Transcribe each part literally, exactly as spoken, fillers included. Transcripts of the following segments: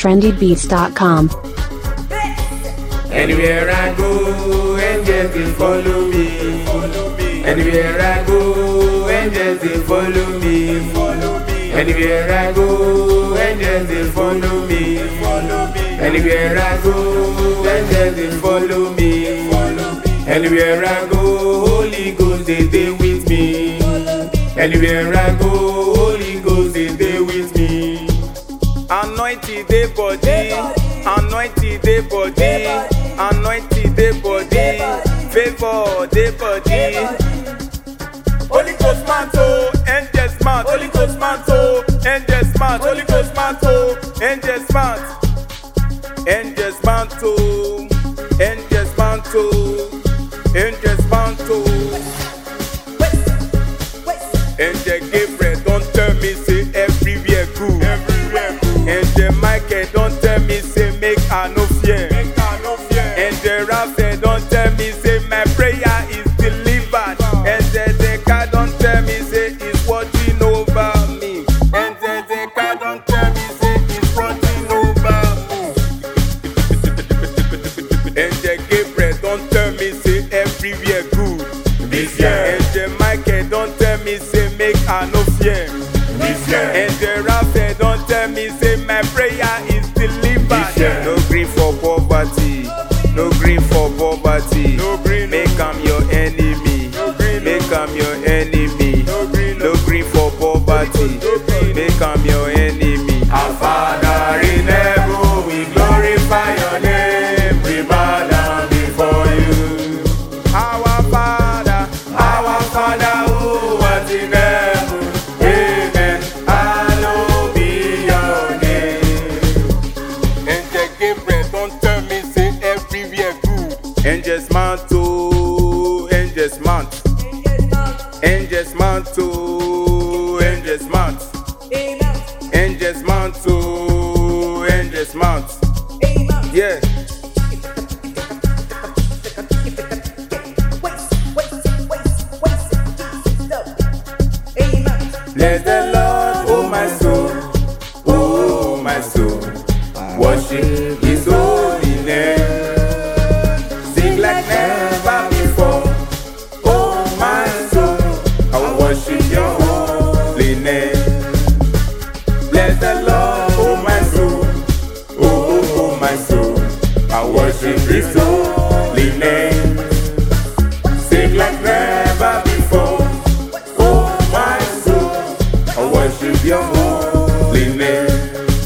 trendy beats dot com. Anywhere I go, angels they follow me. Follow me. Anywhere I go, angels they follow me. Follow me. Anywhere I go, angels they follow me. Follow me. Anywhere I go, angels they follow me. Follow me. Anywhere I go, Holy Ghost they dey with me. Anywhere I go, Holy Ghost they dey with me. Anointed dey body, anointed dey body, anointed dey body, favor dey body. Holy Ghost mantle, angels mount, Holy Ghost mantle, angels mount, Holy Ghost mantle, angels mount, angels mantle, angels mantle, angels mantle. Angel Gabriel don't tell me say everywhere good, everywhere good. Angel Michael don't tell me say make I no fear, make I no fear. Angel Raphael don't tell me say my prayer is delivered. Angel Zeka don't tell me say it's watching over me. Angel Zeka don't tell me say it's watching over me. Angel Gabriel don't tell me say everywhere good this year. Angel Michael don't tell me say make I no fear this year. Angel Raphael don't tell me say my prayer is delivered. No grief for poverty, no grief for poverty. No grief, make am your enemy, no grief, make am your enemy. No grief, no grief for poverty, make am your enemy. Our Father in heaven, we glorify your name. We bow down before you. Our Father, our Father who art in heaven, amen. Hallowed be your name. Angel Gabriel don't tell me say everywhere good. Angels mount to, angels mount, angels mount to, angels mount, angels mount to, angels mount. Yeah. Bless the Lord, oh my soul, oh my soul, worship His holy name. Sing like never before, oh my soul, I worship Your holy name. Bless the Lord, oh my soul, oh oh my soul, I worship His holy name. Sing like never before. Your holy name.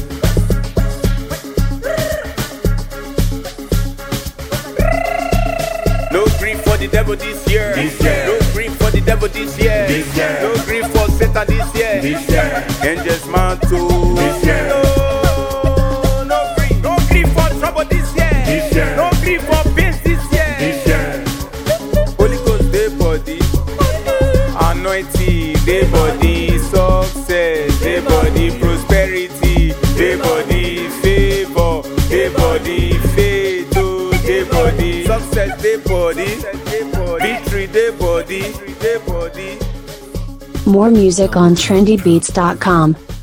No grief for the devil this year. This year. No grief for the devil this year. This year. No grief for Satan this year. This year. Angels mantle. This year. No, no grief. No grief for trouble this year. This year. No grief for pains this year. This year. Holy Ghost day body, anointing day body, success day body, prosperity day body, favor day body, faith day body, success day body, victory day body, day body. More music on trendy beats dot com.